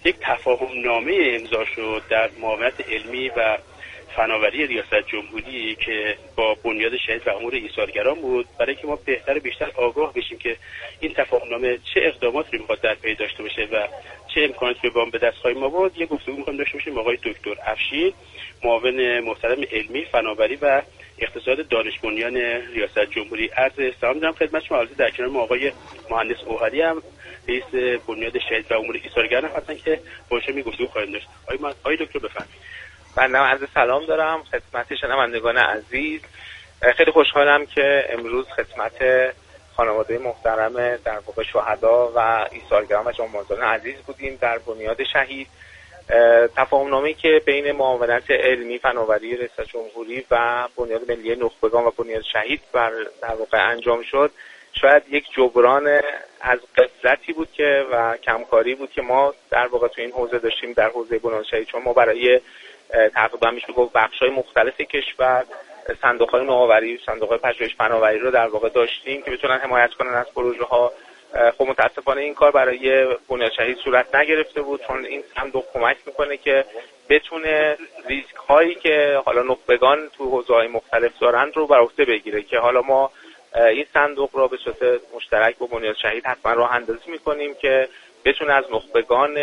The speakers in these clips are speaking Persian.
یک تفاهم نامه امضا شد در معاونت علمی و فناوری ریاست جمهوری که با بنیاد شهید و امور ایثارگران بود، برای که ما بهتر بیشتر آگاه بشیم که این تفاهم نامه چه اقداماتی میخواد در پی داشته باشه و چه امکاناتی به به دست خواهیم آورد. یه گفتگو می‌خوایم داشته باشیم آقای دکتر افشین، معاون محترم علمی فناوری و اقتصاد دانش بنیان ریاست جمهوری. عرض سلام دارم خدمت شما. البته در کنار ما آقای مهندس اوهری هم رئیس بنیاد شهید و امور ایثارگران هستن که باهاشون گفتگو خواهیم داشت. آقای دکتر بفرمایید. بنده عرض سلام دارم خدمت شنوندگان عزیز. خیلی خوشحالم که امروز خدمت خانواده محترم در واقع شهدا و ایثارگران و جانبازان عزیز بودیم در بنیاد شهید. تفاهم‌نامه‌ای که بین معاونت علمی فناوری ریاست جمهوری و بنیاد ملی نخبگان و بنیاد شهید در واقع انجام شد، شاید یک جبران از قفلتی بود که و کمکاری بود که ما در واقع تو این حوزه داشتیم در حوزه بنیاد شهید، چون ما برای تقریبا میشه گفت بخش‌های مختلف کشور صندوق‌های نوآوری، صندوق‌های پژوهش فناوری رو در واقع داشتیم که بتونن حمایت کنن از پروژه‌ها. خب متاسفانه این کار برای بنیاد شهید صورت نگرفته بود، چون این صندوق کمک میکنه که بتونه ریسک هایی که حالا نخبگان تو حوزه‌های مختلف دارند رو بر عهده بگیره، که حالا ما این صندوق رو به صورت مشترک با بنیاد شهید حتما راه اندازی میکنیم که بتونه از نخبگان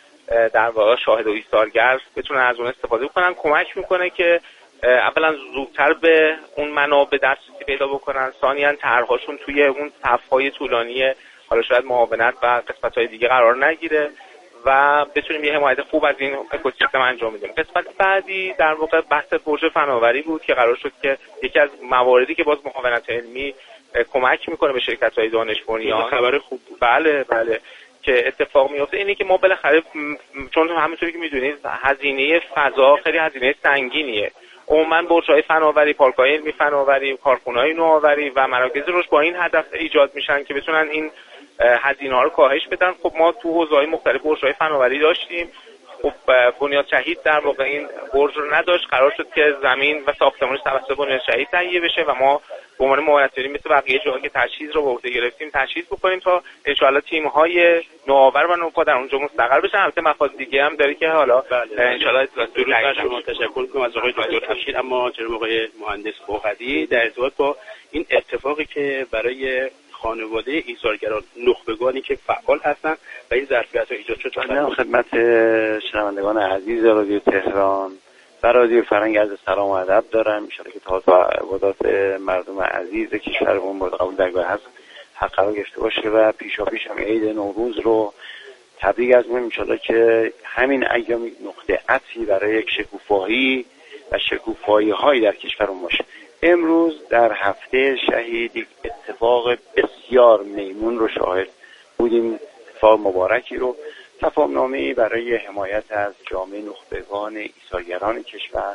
در واقع شاهد و ایثارگر بتونن از اون استفاده کنن. کمک میکنه که اولا زودتر به اون منابع دسترسی پیدا بکنن، ثانیاً طرح‌هاشون توی اون صف‌های طولانی حالا شاید معاونت و قسمت‌های دیگه قرار نگیره و بتونیم یه حمایت خوب از این اکوسیستم انجام بدیم. قسمت بعدی در واقع بحث پروژه فناوری بود که قرار شد که یکی از مواردی که باز معاونت علمی کمک میکنه به شرکت‌های دانش بنیان، خبر خوب بود. بله که اتفاق میفته اینه که ما بالاخره، چون همونطوری که میدونید هزینه فضا خیلی هزینه سنگینیه، عموما برج‌های فناوری، پارک‌های علمی فناوری، کارخونه‌های نوآوری و مراکز رشد با این هدف ایجاد میشن که بتونن این هزینه‌ها رو کاهش بدن. خب ما تو حوزه‌های مختلف برج‌های فناوری داشتیم. خب بنیاد شهید در واقع این برج رو نداشت، قرار شد که زمین و ساختمانش توسط بنیاد شهید تهیه بشه و ما به عنوان معاونت مثل بقیه جاها که تجهیز رو به عهده گرفتیم تجهیز بکنیم تا ان شاءالله تیم‌های نوآور و نوپا در اونجا مستقر بشن. البته مفاد دیگه هم داره که حالا ان شاءالله شما تشکر کنم از آقای دکتر افشین. اما جناب آقای مهندس اوهری در ارتباط با این اتفاقی که برای خانواده ایثارگران نخبگانی که فعال هستن و این ظرفیت‌ها ایجاد شد، من خدمت شنوندگان عزیز رادیو تهران و رادیو فرهنگ عرض سلام و ادب دارم. ان شاءالله که تا عبادات مردم عزیز کشورمون مورد قبول درگاه هست حق قرار گرفته باشه و پیشاپیش هم عید نوروز رو تبریک از میگم. ان شاءالله که همین ایام نقطه عطفی برای یک شکوفایی و شکوفایی‌هایی در کشورمون باشه. امروز در هفته شهید یک اتفاق بسیار میمون رو شاهد بودیم، اتفاق مبارکی رو، تفاهم‌نامه‌ای برای حمایت از جامعه نخبگان ایثارگران کشور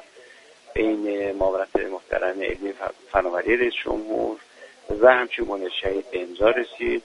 بین معاونت محترم علمی فناوری رئیس جمهور و همچنین بنیاد شهید به امضا رسید.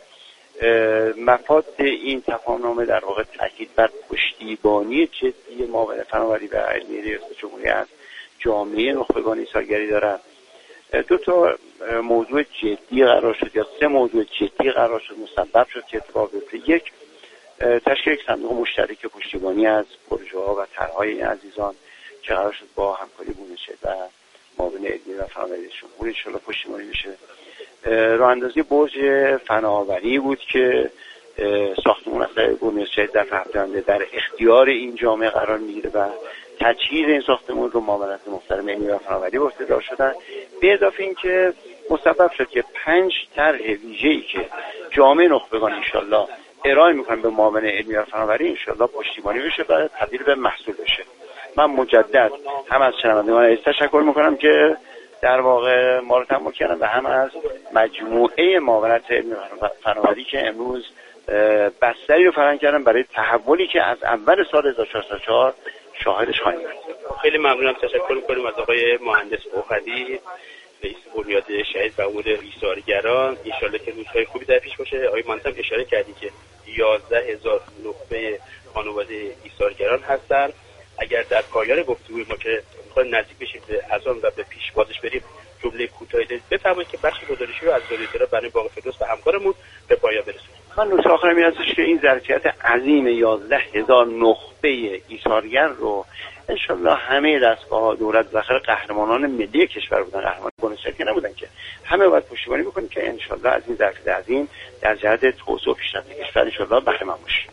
مفاد این تفاهم‌نامه در واقع تاکید بر پشتیبانی جدی معاونت فناوری و علمی ریاست جمهوری است جامعه نخبگان ایثارگری دارد. دو تا موضوع جدی قرار شد یا سه موضوع جدی قرار شد مسبب شد که اتفاق بیفته. یک، تشکیل یک صندوق مشترک پشتیبانی از پروژه‌ها و طرح‌های این عزیزان که قرار شد با همکاری بنیاد شهید و معاون علمی و فناوری جمهوری ان شاءالله پشتیبانی بشه. راه اندازی برج فناوری بود که ساختمان اثر بنیاد شهید در هفته آینده در اختیار این جامعه قرار میگیره و تجهیز این ساختمان رو معاونت محترم علمی و فناوری به عهده دار شدن. به اضافه اینکه مسبب شد که 5 طرح ویژه‌ای که جامعه نخبگان ان شاءالله ارائه میکنن به معاون علمی و فناوری ان شاءالله پشتیبانی بشه و تبدیل به محصول بشه. من مجدد هم از شنوندگان عزیز تشکر میکنم که در واقع ما رو تمام کردن و هم از مجموعه معاونت علمی و فناوری که امروز بستری رو فراهم کردن برای تحولی که از اول سال 1404 شاهدش خواهیم بود. خیلی ممنونم. تشکر می‌کنیم از آقای مهندس اوهری رئیس بنیاد شهید و امور ایثارگران. ان شاءالله که روزهای خوبی در پیش باشه. آقای مهندس هم اشاره کردی که 11000 نخبه خانواده ایثارگران هستن. اگر در پایان گفتگوی ما که می‌خوایم نزدیک بشیم به اذان و به پیش بازش بریم، جمله کوتاهی بفرمایید که بخش گزارشی رو از رادیو تهران برای باقی فردوس و همکارمون به پایان برسونیم. من نکته آخرم این هستش که این ظرفیت عظیم 11,000 نخبه ایثارگر رو انشالله همه دستگاه دولت بالاخره قهرمانان ملی کشور بودن، قهرمان بونوسایتی نبودن که همه باید پشتیبانی بکنیم که انشالله از این ظرفیت عظیم در جهت توسعه و پیشرفت کشور انشالله بهره مند باشیم.